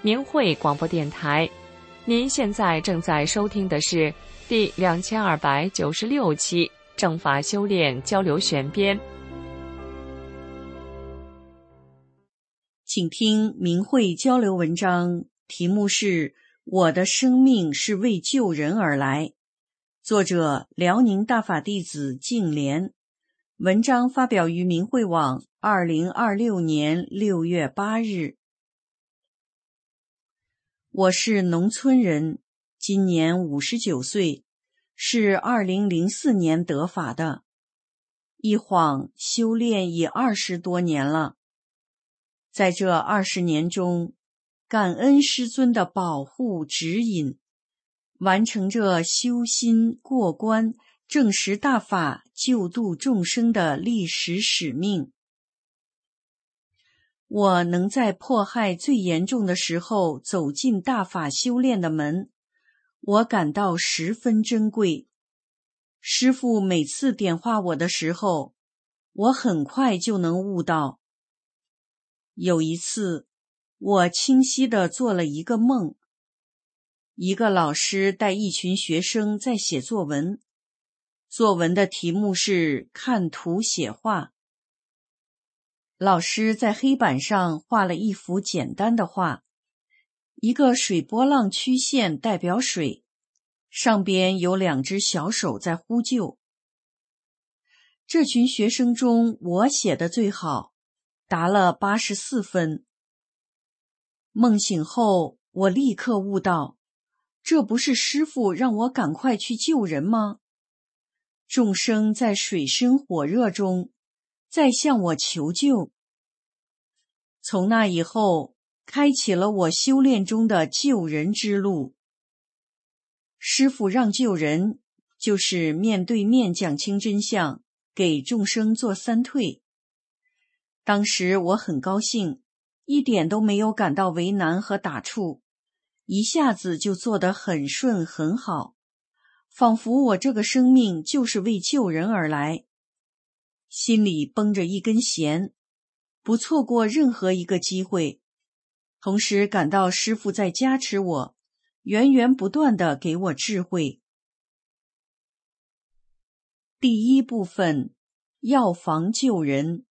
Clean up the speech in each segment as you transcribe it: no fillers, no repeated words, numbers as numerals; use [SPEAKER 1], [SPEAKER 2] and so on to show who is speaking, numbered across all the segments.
[SPEAKER 1] 明慧广播电台。您现在正在收听的是第2296期正法修炼交流选编。
[SPEAKER 2] 请听明慧交流文章，题目是我的生命是为救人而来，作者辽宁大法弟子净莲，文章发表于明慧网2026年6月8日。我是农村人，今年59岁，是2004年得法的，一晃修炼已20多年了。在这20年中，感恩师尊的保护指引，完成着修心过关、证实大法、救度众生的历史使命。我能在迫害最严重的时候走进大法修炼的门，我感到十分珍贵。师父每次点化我的时候，我很快就能悟到。有一次，我清晰地做了一个梦，一个老师带一群学生在写作文，作文的题目是看图写画。老师在黑板上画了一幅简单的画，一个水波浪曲线代表水，上边有2只小手在呼救。这群学生中，我写的最好，答了84分。梦醒后，我立刻悟到，这不是师父让我赶快去救人吗？众生在水深火热中，在向我求救。从那以后，开启了我修炼中的救人之路。师父让救人，就是面对面讲清真相，给众生做3退。当时我很高兴，一点都没有感到为难和打怵，一下子就做得很顺很好，仿佛我这个生命就是为救人而来，心里绷着一根弦，不错过任何一个机会，同时感到师父在加持我，源源不断地给我智慧。第一部分，药房救人。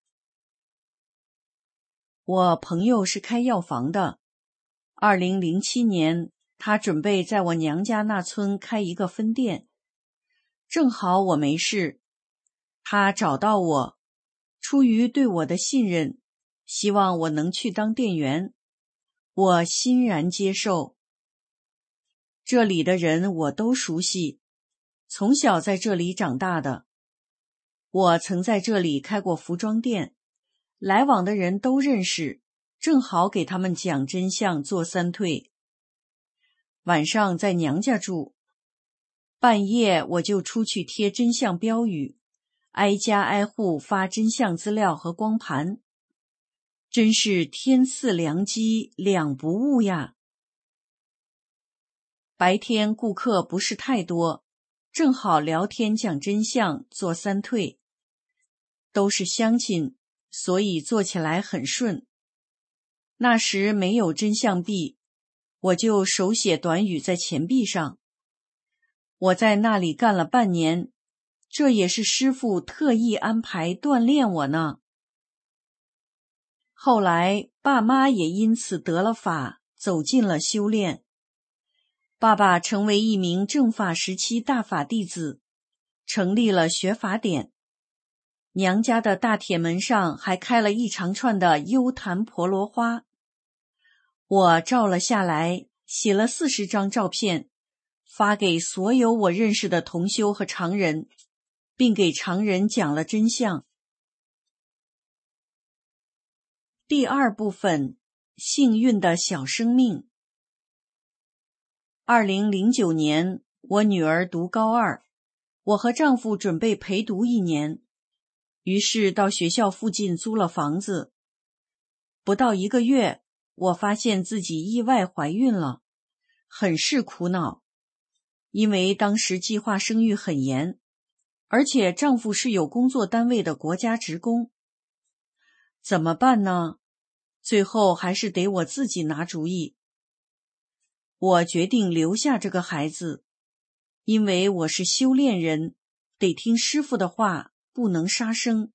[SPEAKER 2] 我朋友是开药房的，2007年，他准备在我娘家那村开一个分店，正好我没事，他找到我，出于对我的信任，希望我能去当店员，我欣然接受。这里的人我都熟悉，从小在这里长大的。我曾在这里开过服装店，来往的人都认识，正好给他们讲真相做3退。晚上在娘家住，半夜我就出去贴真相标语，挨家挨户发真相资料和光盘，真是天赐良机，两不误呀。白天顾客不是太多，正好聊天讲真相做3退，都是乡亲，所以做起来很顺。那时没有真相币，我就手写短语在钱币上。我在那里干了半年，这也是师父特意安排锻炼我呢。后来爸妈也因此得了法，走进了修炼。爸爸成为一名正法时期大法弟子，成立了学法典。娘家的大铁门上还开了一长串的幽檀婆罗花，我照了下来，写了40张照片，发给所有我认识的同修和常人，并给常人讲了真相。第2部分，幸运的小生命。2009年，我女儿读高2，我和丈夫准备陪读1年，于是到学校附近租了房子。不到1个月，我发现自己意外怀孕了，很是苦恼，因为当时计划生育很严，而且丈夫是有工作单位的国家职工。怎么办呢？最后还是得我自己拿主意， 我决定留下这个孩子，因为我是修炼人，得听师父的话，不能杀生。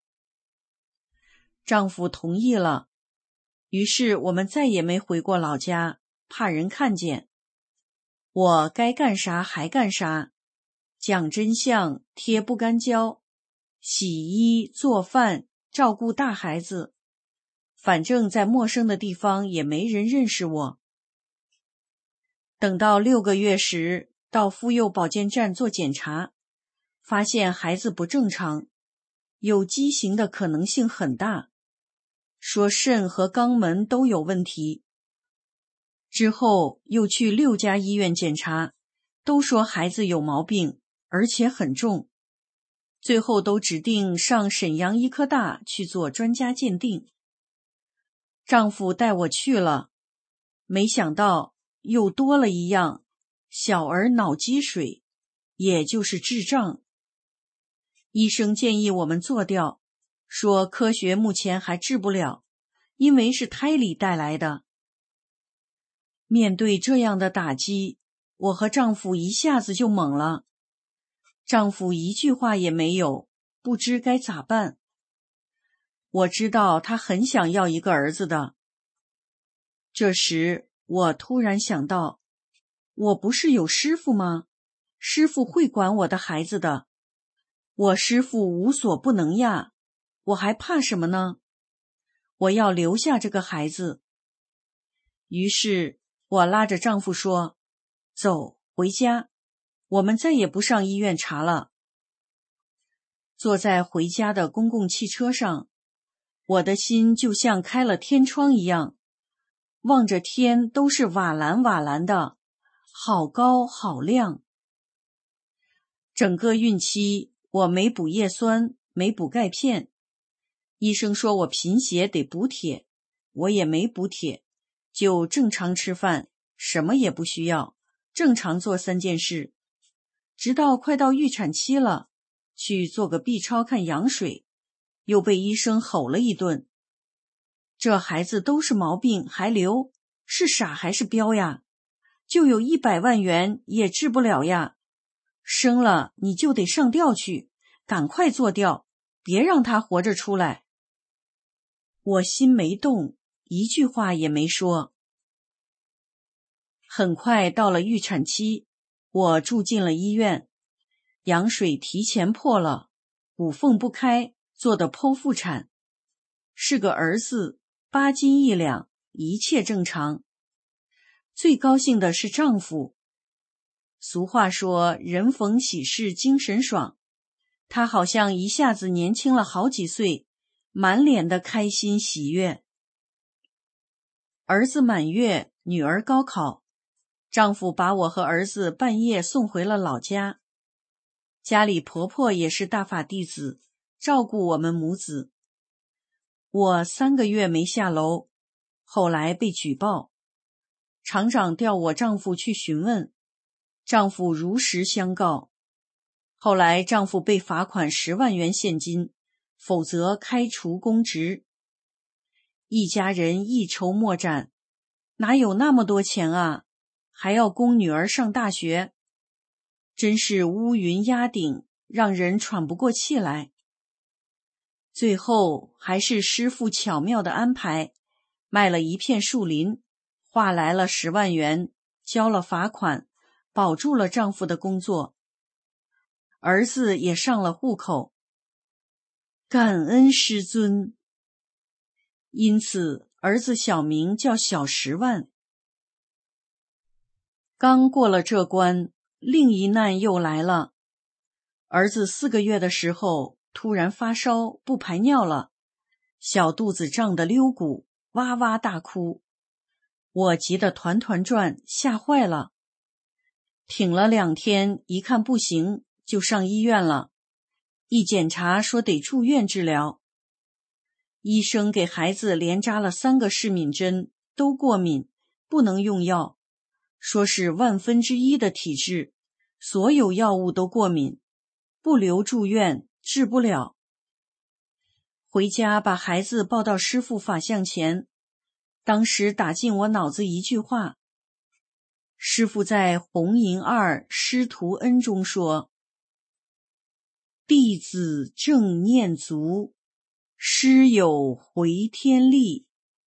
[SPEAKER 2] 丈夫同意了，于是我们再也没回过老家，怕人看见。我该干啥还干啥，讲真相，贴不干胶，洗衣做饭，照顾大孩子，反正在陌生的地方也没人认识我。等到6个月时，到妇幼保健站做检查，发现孩子不正常，有畸形的可能性很大，说肾和肛门都有问题。之后又去6家医院检查，都说孩子有毛病，而且很重，最后都指定上沈阳医科大去做专家鉴定。丈夫带我去了，没想到又多了一样，小儿脑积水，也就是智障。医生建议我们做掉，说科学目前还治不了，因为是胎里带来的。面对这样的打击，我和丈夫一下子就懵了。丈夫一句话也没有，不知该咋办。我知道他很想要一个儿子的。这时我突然想到，我不是有师父吗？师父会管我的孩子的，我师父无所不能呀，我还怕什么呢？我要留下这个孩子。于是我拉着丈夫说，走，回家，我们再也不上医院查了。坐在回家的公共汽车上，我的心就像开了天窗一样，望着天都是瓦蓝瓦蓝的，好高好亮。整个孕期我没补叶酸，没补钙片，医生说我贫血得补铁，我也没补铁，就正常吃饭，什么也不需要，正常做3件事。直到快到预产期了，去做个 B 超看羊水，又被医生吼了一顿。这孩子都是毛病还留，是傻还是彪呀？就有100万元也治不了呀！生了你就得上吊去，赶快做掉，别让他活着出来。我心没动，一句话也没说。很快到了预产期，我住进了医院，羊水提前破了，骨缝不开，做的剖腹产，是个儿子，8斤1两，一切正常。最高兴的是丈夫。俗话说，人逢喜事精神爽，他好像一下子年轻了好几岁，满脸的开心喜悦。儿子满月，女儿高考，丈夫把我和儿子半夜送回了老家。家里婆婆也是大法弟子，照顾我们母子。我3个月没下楼，后来被举报，厂长调我丈夫去询问，丈夫如实相告。后来丈夫被罚款10万元现金，否则开除公职。一家人一筹莫展，哪有那么多钱啊？还要供女儿上大学，真是乌云压顶，让人喘不过气来。最后还是师父巧妙的安排，卖了一片树林，划来了10万元，交了罚款，保住了丈夫的工作。儿子也上了户口，感恩师尊。因此儿子小名叫小10万。刚过了这关，另一难又来了。儿子4个月的时候突然发烧，不排尿了，小肚子胀得溜鼓，哇哇大哭。我急得团团转，吓坏了。挺了2天，一看不行，就上医院了。一检查说得住院治疗。医生给孩子连扎了3个适敏针，都过敏，不能用药，说是1/1000的体质，所有药物都过敏，不留住院治不了。回家把孩子抱到师父法像前，当时打进我脑子一句话： 师父在弘淫二师徒恩中说：弟子正念足，师有回天力。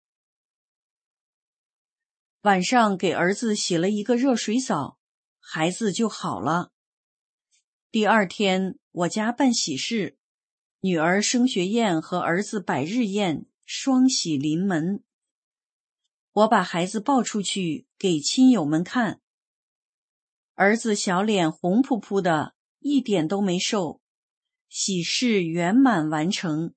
[SPEAKER 2] 晚上给儿子洗了一个热水澡，孩子就好了。第二天我家办喜事，女儿升学宴和儿子百日宴双喜临门。我把孩子抱出去给亲友们看，儿子小脸红扑扑的，一点都没瘦，喜事圆满完成。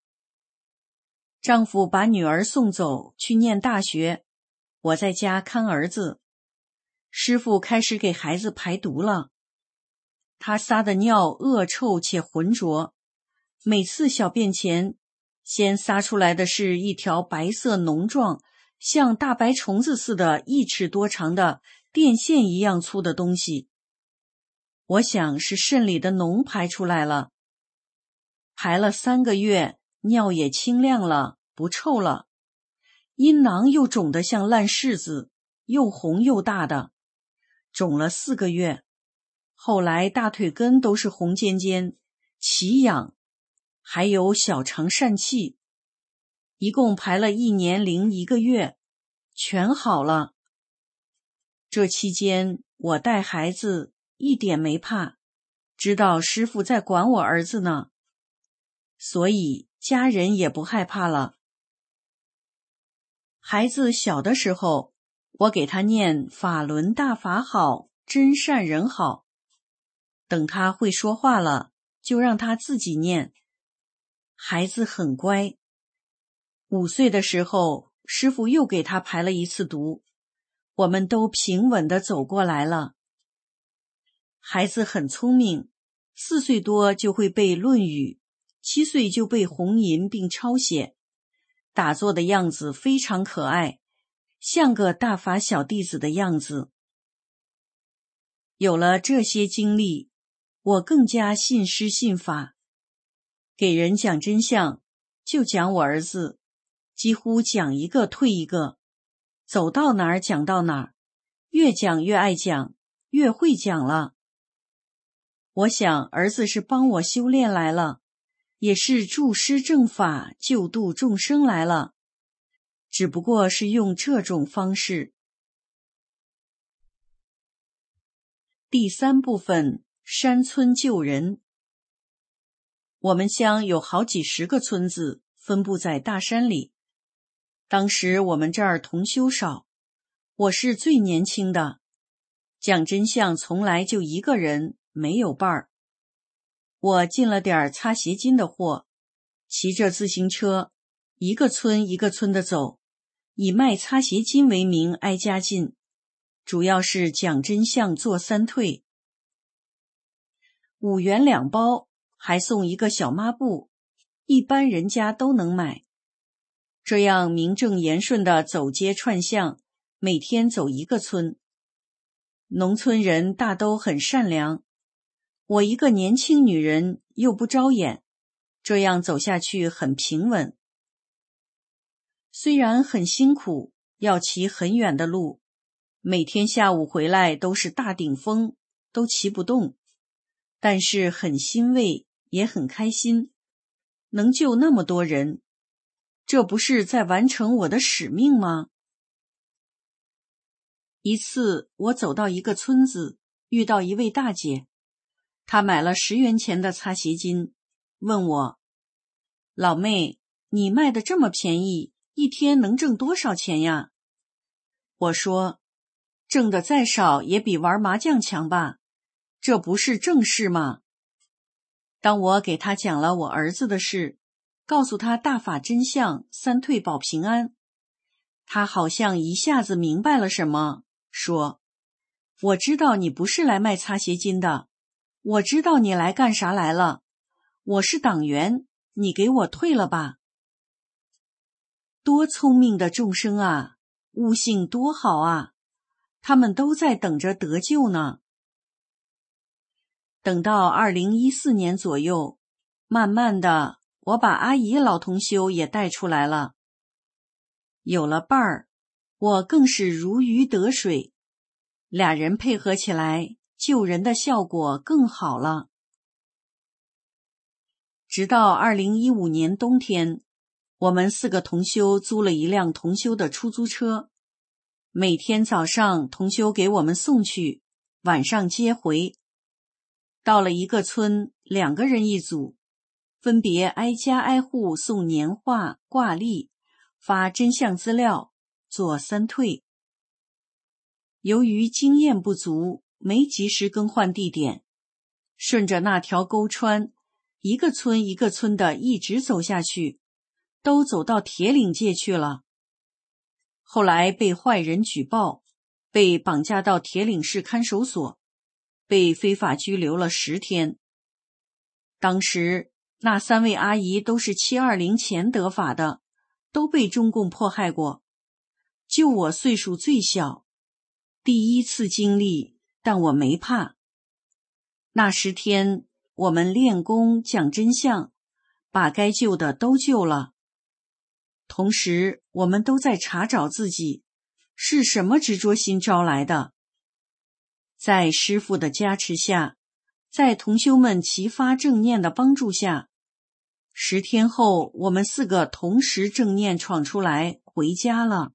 [SPEAKER 2] 丈夫把女儿送走去念大学，我在家看儿子。师父开始给孩子排毒了，他撒的尿恶臭且浑浊，每次小便前先撒出来的是一条白色浓状像大白虫子似的1尺多长的电线一样粗的东西，我想是肾里的脓排出来了。排了3个月，尿也清亮了，不臭了，阴囊又肿得像烂柿子，又红又大的，肿了4个月，后来大腿根都是红尖尖，奇痒，还有小肠疝气，一共排了1年零1个月，全好了。这期间我带孩子一点没怕，知道师父在管我儿子呢，所以家人也不害怕了。孩子小的时候，我给他念法轮大法好，真善人好。等他会说话了，就让他自己念。孩子很乖。5岁的时候，师父又给他排了一次毒，我们都平稳地走过来了。孩子很聪明，4岁多就会背《论语》，7岁就背弘淫并抄写，打坐的样子非常可爱，像个大法小弟子的样子。有了这些经历，我更加信师信法。给人讲真相，就讲我儿子，几乎讲一个退一个，走到哪儿讲到哪儿，越讲越爱讲，越会讲了。我想儿子是帮我修炼来了，也是助师正法救度众生来了，只不过是用这种方式。第3部分，山村救人。我们乡有好几10个村子，分布在大山里。当时我们这儿同修少，我是最年轻的，讲真相从来就一个人，没有伴儿。我进了点擦鞋巾的货，骑着自行车，一个村一个村的走，以卖擦鞋巾为名挨家进，主要是讲真相做3退，5元2包，还送一个小抹布，一般人家都能买。这样名正言顺地走街串巷，每天走一个村。农村人大都很善良，我一个年轻女人又不招眼，这样走下去很平稳。虽然很辛苦，要骑很远的路，每天下午回来都是大顶风，都骑不动，但是很欣慰，也很开心，能救那么多人，这不是在完成我的使命吗？一次我走到一个村子，遇到一位大姐，她买了10元钱的擦鞋巾，问我：老妹，你卖的这么便宜，一天能挣多少钱呀？我说：挣的再少也比玩麻将强吧，这不是正事吗？当我给她讲了我儿子的事，告诉他大法真相，3退保平安，他好像一下子明白了什么，说：我知道你不是来卖擦鞋巾的，我知道你来干啥来了，我是党员，你给我退了吧。多聪明的众生啊，悟性多好啊，他们都在等着得救呢。等到2014年左右，慢慢的我把阿姨老同修也带出来了，有了伴儿，我更是如鱼得水。 俩人配合起来，救人的效果更好了。直到2015年冬天，我们4个同修租了一辆同修的出租车，每天早上同修给我们送去，晚上接回。到了一个村，2个人一组，分别挨家挨户送年画、挂历，发真相资料，做3退。由于经验不足，没及时更换地点，顺着那条沟川，一个村一个村的一直走下去，都走到铁岭界去了。后来被坏人举报，被绑架到铁岭市看守所，被非法拘留了10天。当时那3位阿姨都是720前得法的，都被中共迫害过。就我岁数最小，第一次经历，但我没怕。那10天，我们练功讲真相，把该救的都救了。同时，我们都在查找自己是什么执着心招来的。在师父的加持下，在同修们齐发正念的帮助下，10天后，我们4个同时正念闯出来，回家了。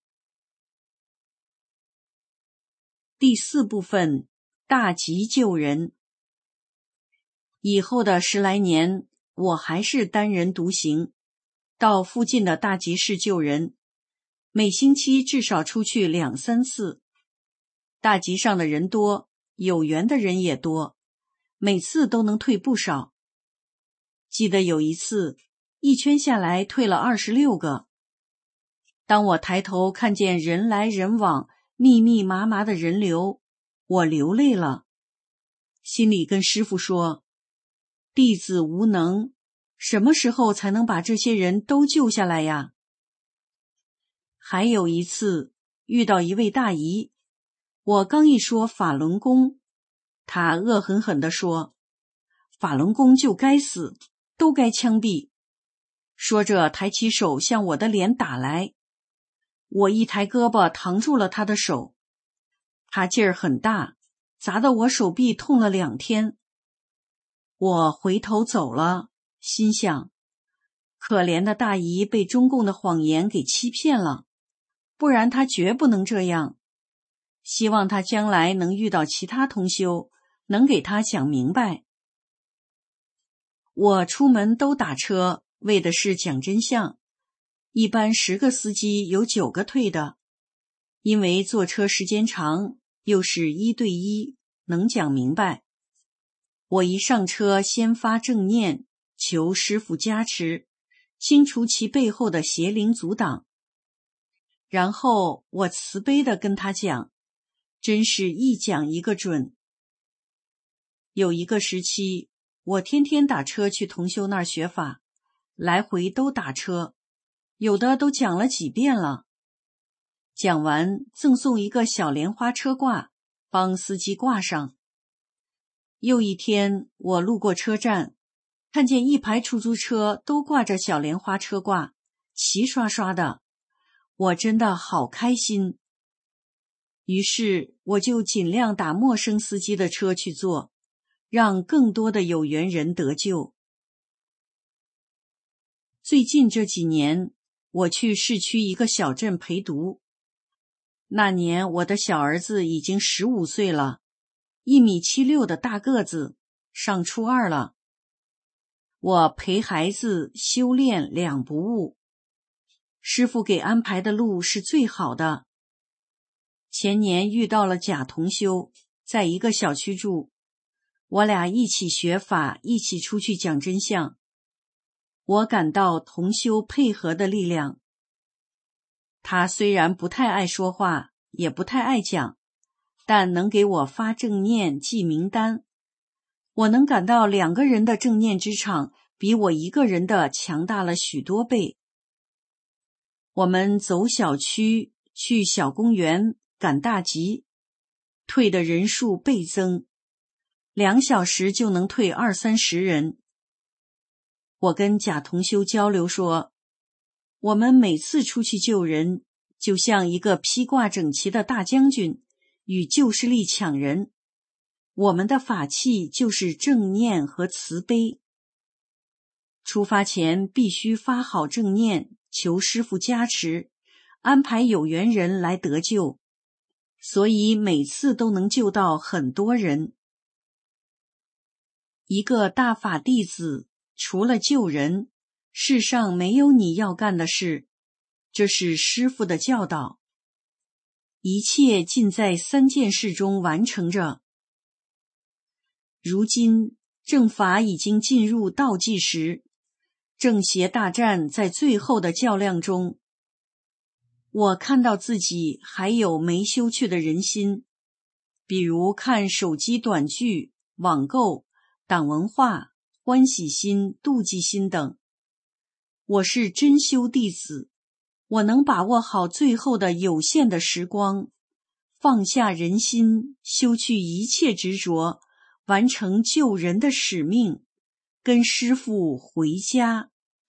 [SPEAKER 2] 第4部分，大吉救人。以后的10来年，我还是单人独行，到附近的大集市救人，每星期至少出去2、3次。大集上的人多，有缘的人也多，每次都能退不少。记得有一次，一圈下来退了26个。当我抬头看见人来人往、密密麻麻的人流，我流泪了，心里跟师父说，弟子无能，什么时候才能把这些人都救下来呀？还有一次遇到一位大姨，我刚一说法轮功，她恶狠狠地说，法轮功就该死，都该枪毙。说着抬起手向我的脸打来，我一抬胳膊扛住了她的手，她劲儿很大，砸得我手臂痛了2天。我回头走了，心想，可怜的大姨被中共的谎言给欺骗了，不然她绝不能这样。希望她将来能遇到其他同修，能给她讲明白。我出门都打车，为的是讲真相。一般10个司机有9个退的，因为坐车时间长，又是1对1，能讲明白。我一上车先发正念，求师父加持，清除其背后的邪灵阻挡。然后我慈悲地跟他讲，真是一讲一个准。有一个时期，我天天打车去同修那儿学法，来回都打车，有的都讲了几遍了。讲完赠送一个小莲花车挂，帮司机挂上。又一天，我路过车站，看见一排出租车都挂着小莲花车挂，齐刷刷的，我真的好开心。于是我就尽量打陌生司机的车去坐，让更多的有缘人得救。最近这几年，我去市区一个小镇陪读。那年我的小儿子已经15岁了，1.76米的大个子，上初2了。我陪孩子修炼2不误，师父给安排的路是最好的。前年遇到了贾同修，在一个小区住，我俩一起学法，一起出去讲真相。我感到同修配合的力量。他虽然不太爱说话，也不太爱讲，但能给我发正念记名单。我能感到2个人的正念之场比我1个人的强大了许多倍。我们走小区，去小公园，赶大集，退的人数倍增，2小时就能退20-30人。我跟贾同修交流说，我们每次出去救人，就像一个披挂整齐的大将军， 与旧势力抢人。我们的法器就是正念和慈悲。出发前必须发好正念，求师父加持，安排有缘人来得救，所以每次都能救到很多人。一个大法弟子，除了救人，世上没有你要干的事，这是师父的教导。一切尽在3件事中完成着。如今正法已经进入倒计时，正邪大战在最后的较量中。我看到自己还有没修去的人心，比如看手机短剧、网购、党文化、欢喜心、妒忌心等。我是真修弟子，我能把握好最后的有限的时光，放下人心，修去一切执着，完成救人的使命，跟师父回家。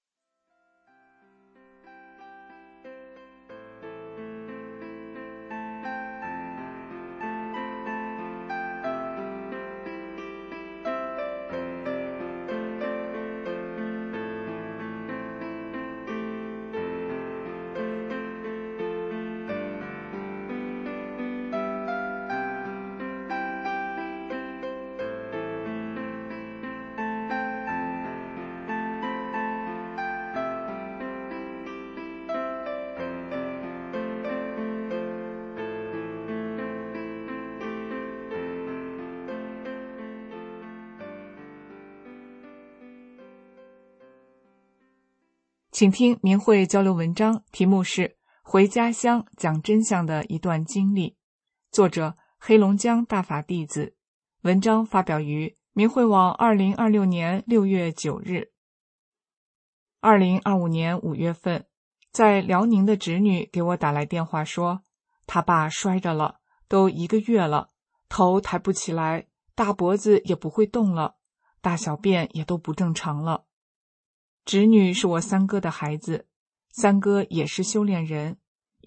[SPEAKER 3] 请听明慧交流文章，题目是《回家乡讲真相的一段经历》，作者黑龙江大法弟子。文章发表于明慧网2026年6月9日。2025年5月份，在辽宁的侄女给我打来电话说，他爸摔着了，都1个月了，头抬不起来，大脖子也不会动了，大小便也都不正常了。侄女是我三哥的孩子，三哥也是修炼人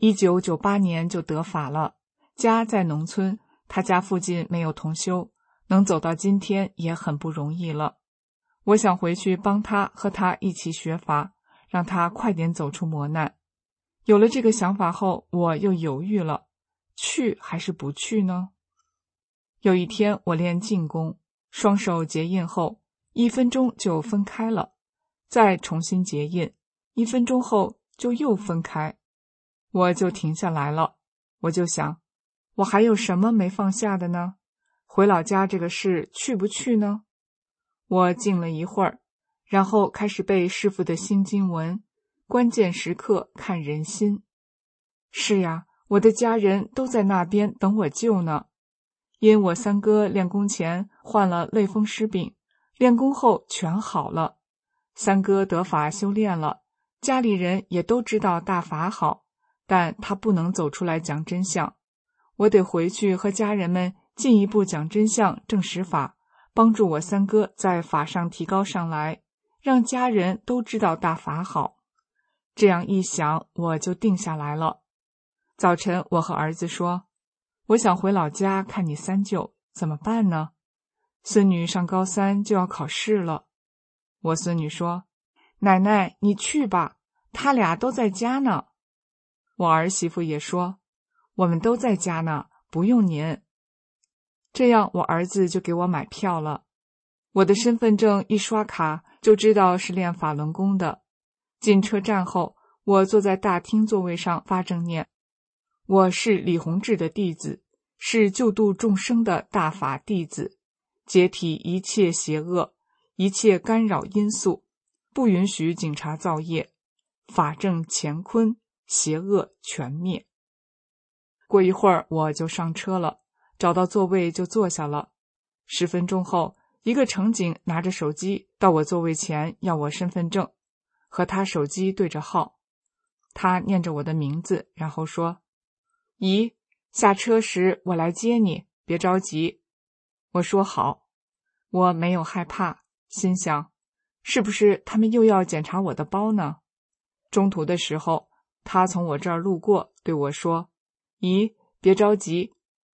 [SPEAKER 3] ，1998年就得法了，家在农村，他家附近没有同修，能走到今天也很不容易了。我想回去帮他和他一起学法，让他快点走出磨难。有了这个想法后，我又犹豫了，去还是不去呢？有一天我练静功，双手结印后1分钟就分开了，再重新结印，1分钟后就又分开，我就停下来了。我就想，我还有什么没放下的呢？回老家这个事去不去呢？我静了一会儿，然后开始背师父的心经文，关键时刻看人心。是呀，我的家人都在那边等我救呢。因我三哥练功前患了类风湿病，练功后全好了。三哥得法修炼了，家里人也都知道大法好，但他不能走出来讲真相。我得回去和家人们进一步讲真相，证实法，帮助我三哥在法上提高上来，让家人都知道大法好。这样一想，我就定下来了。早晨我和儿子说，我想回老家看你三舅，怎么办呢？孙女上高3就要考试了。我孙女说，奶奶你去吧，他俩都在家呢。我儿媳妇也说，我们都在家呢，不用您。这样我儿子就给我买票了。我的身份证一刷卡就知道是练法轮功的。进车站后，我坐在大厅座位上发正念。我是李洪志的弟子，是救度众生的大法弟子，解体一切邪恶，一切干扰因素，不允许警察造业，法正乾坤，邪恶全灭。过一会儿我就上车了，找到座位就坐下了。10分钟后，一个乘警拿着手机到我座位前要我身份证，和他手机对着号。他念着我的名字，然后说，姨，下车时我来接你，别着急。我说好。我没有害怕，心想，是不是他们又要检查我的包呢？中途的时候，他从我这儿路过，对我说，姨，别着急。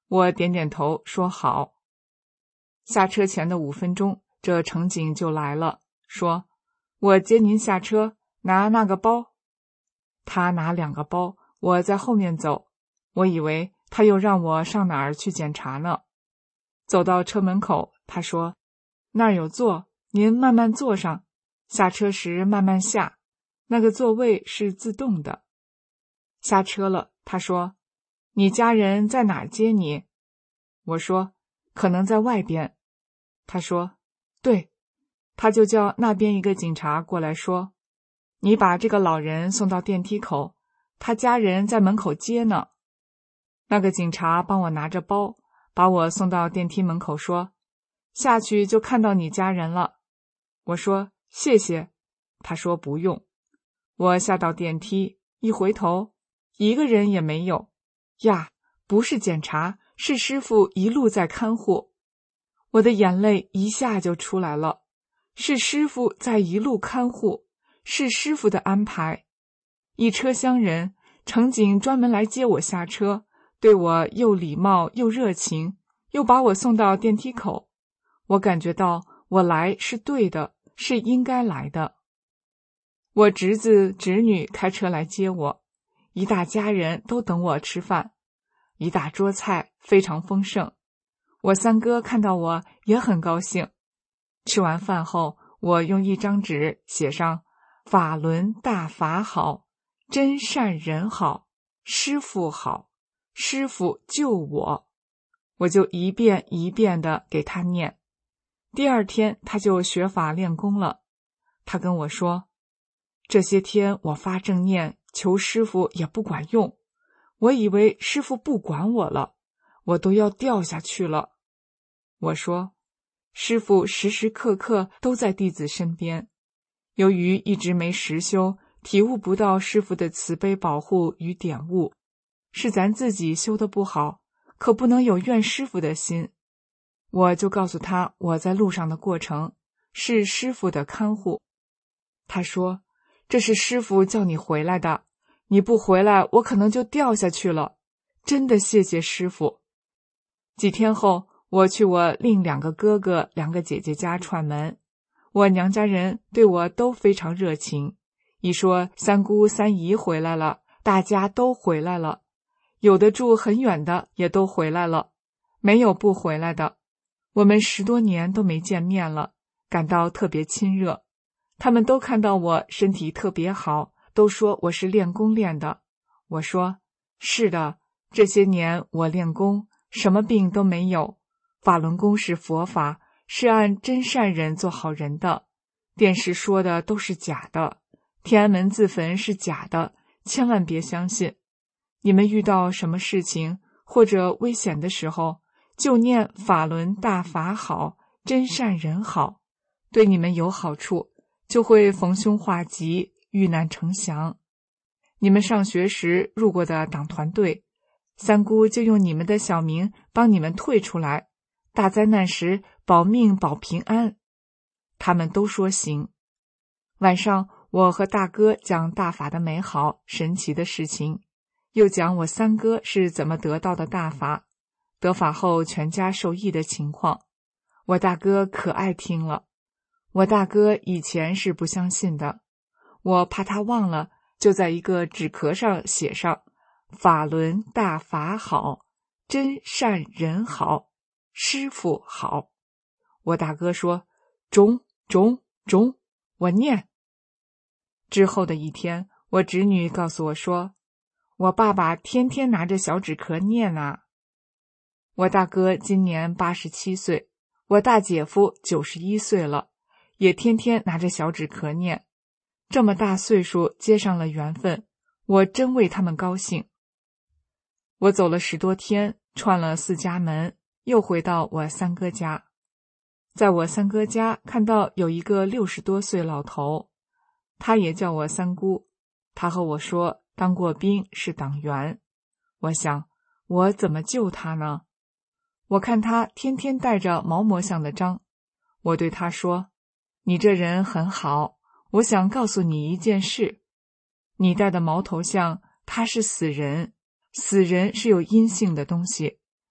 [SPEAKER 3] 我点点头说好。下车前的5分钟，这乘警就来了，说：我接您下车，拿那个包。他拿2个包，我在后面走，我以为他又让我上哪儿去检查呢。走到车门口，他说：那儿有座，您慢慢坐上，下车时慢慢下，那个座位是自动的。下车了，他说：你家人在哪儿接你？我说：可能在外边。他说：对。他就叫那边一个警察过来说：你把这个老人送到电梯口，他家人在门口接呢。那个警察帮我拿着包，把我送到电梯门口说：下去就看到你家人了。我说：谢谢。他说不用。我下到电梯，一回头，一个人也没有。呀，不是检查，是师傅一路在看护。我的眼泪一下就出来了。是师傅在一路看护，是师傅的安排。一车厢人，乘警专门来接我下车，对我又礼貌又热情，又把我送到电梯口。我感觉到我来是对的，是应该来的。我侄子侄女开车来接我，一大家人都等我吃饭，一大桌菜非常丰盛。我三哥看到我也很高兴。吃完饭后，我用一张纸写上法轮大法好，真善人好，师父好，师父救我。我就一遍一遍地给他念。第2天他就学法练功了。他跟我说，这些天我发正念求师父也不管用，我以为师父不管我了，我都要掉下去了。我说，师父时时刻刻都在弟子身边，由于一直没实修，体悟不到师父的慈悲保护与点悟，是咱自己修得不好，可不能有怨师父的心。我就告诉他我在路上的过程，是师父的看护。他说，这是师父叫你回来的，你不回来我可能就掉下去了，真的谢谢师父。几天后，我去我另2个哥哥2个姐姐家串门，我娘家人对我都非常热情，一说三姑三姨回来了，大家都回来了，有的住很远的也都回来了，没有不回来的。我们10多年都没见面了，感到特别亲热。他们都看到我身体特别好，都说我是练功练的。我说，是的，这些年我练功，什么病都没有。法轮功是佛法，是按真善人做好人的。电视说的都是假的，天安门自焚是假的，千万别相信。你们遇到什么事情或者危险的时候，就念法轮大法好，真善人好，对你们有好处，就会逢凶化吉，遇难成祥。你们上学时入过的党团队，三姑就用你们的小名帮你们退出来，大灾难时保命保平安。他们都说行。晚上我和大哥讲大法的美好神奇的事情，又讲我三哥是怎么得到的大法，得法后全家受益的情况。我大哥可爱听了。我大哥以前是不相信的，我怕他忘了，就在一个纸壳上写上法轮大法好，真善人好，师父好。我大哥说中，我念。之后的一天，我侄女告诉我说，我爸爸天天拿着小纸壳念啊。我大哥今年87岁，我大姐夫91岁了，也天天拿着小纸壳念。这么大岁数接上了缘分，我真为他们高兴。我走了10多天，串了4家门，又回到我三哥家。在我三哥家看到有一个60多岁老头，他也叫我三姑。他和我说当过兵，是党员。我想我怎么救他呢？我看他天天带着毛模像的章，我对他说，你这人很好，我想告诉你一件事，你戴的毛头像他是死人，死人是有阴性的东西，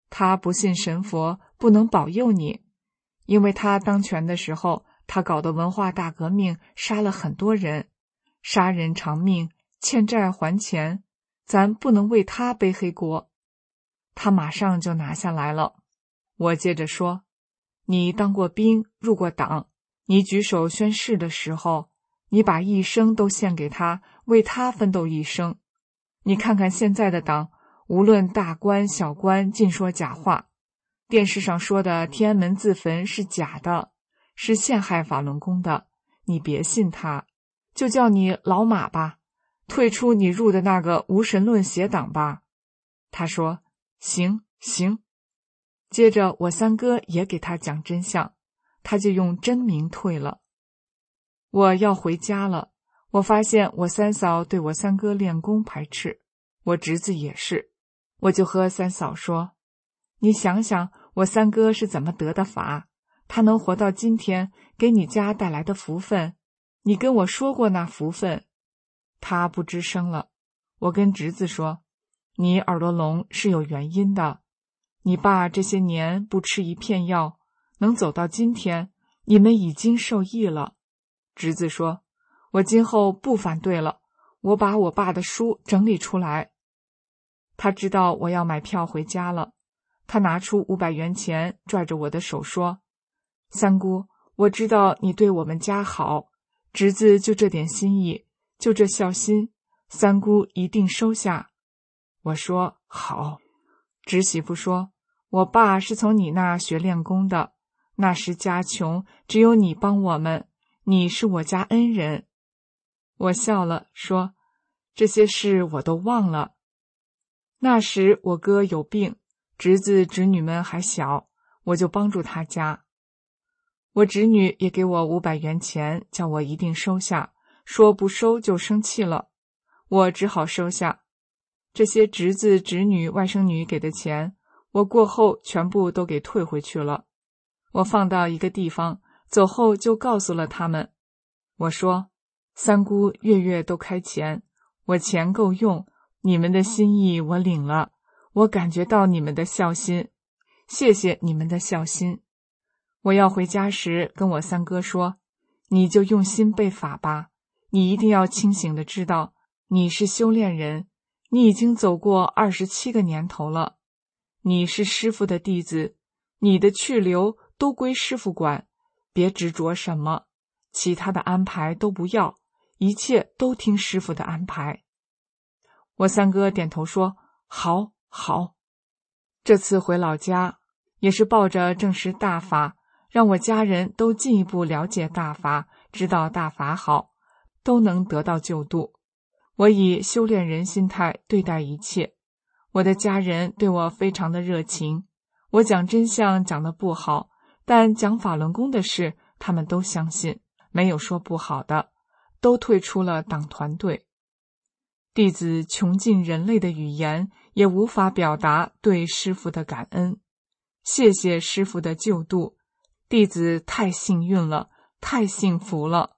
[SPEAKER 3] 他不信神佛，不能保佑你。因为他当权的时候，他搞的文化大革命，杀了很多人，杀人偿命，欠债还钱，咱不能为他背黑锅。他马上就拿下来了。我接着说，你当过兵，入过党，你举手宣誓的时候，你把一生都献给他，为他奋斗一生。你看看现在的党，无论大官小官，尽说假话。电视上说的天安门自焚是假的，是陷害法轮功的，你别信他，就叫你老马吧，退出你入的那个无神论邪党吧。他说行行。接着我三哥也给他讲真相，他就用真名退了。我要回家了，我发现我三嫂对我三哥练功排斥，我侄子也是。我就和三嫂说，你想想我三哥是怎么得的法，他能活到今天，给你家带来的福分，你跟我说过那福分。他不吱声了。我跟侄子说，你耳朵聋是有原因的，你爸这些年不吃一片药，能走到今天，你们已经受益了。侄子说，我今后不反对了，我把我爸的书整理出来。他知道我要买票回家了，他拿出500元钱，拽着我的手说，三姑，我知道你对我们家好，侄子就这点心意，就这孝心，三姑一定收下。我说好。侄媳妇说，我爸是从你那学练功的，那时家穷，只有你帮我们，你是我家恩人。我笑了，说，这些事我都忘了。那时我哥有病，侄子侄女们还小，我就帮助他家。我侄女也给我500元钱，叫我一定收下，说不收就生气了。我只好收下。这些侄子侄女外甥女给的钱，我过后全部都给退回去了。我放到一个地方，走后就告诉了他们。我说，三姑月月都开钱，我钱够用，你们的心意我领了，我感觉到你们的孝心，谢谢你们的孝心。我要回家时跟我三哥说，你就用心背法吧，你一定要清醒地知道，你是修炼人，你已经走过27个年头了，你是师父的弟子，你的去留都归师父管，别执着什么，其他的安排都不要，一切都听师父的安排。我三哥点头说，好，好。这次回老家，也是抱着证实大法，让我家人都进一步了解大法，知道大法好，都能得到救度。我以修炼人心态对待一切，我的家人对我非常的热情，我讲真相讲得不好，但讲法轮功的事，他们都相信，没有说不好的，都退出了党团队。弟子穷尽人类的语言，也无法表达对师父的感恩。谢谢师父的救度，弟子太幸运了，太幸福了。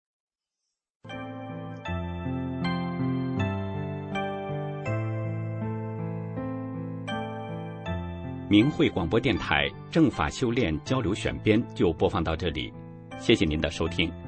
[SPEAKER 4] 明慧广播电台正法修炼交流选编就播放到这里，谢谢您的收听。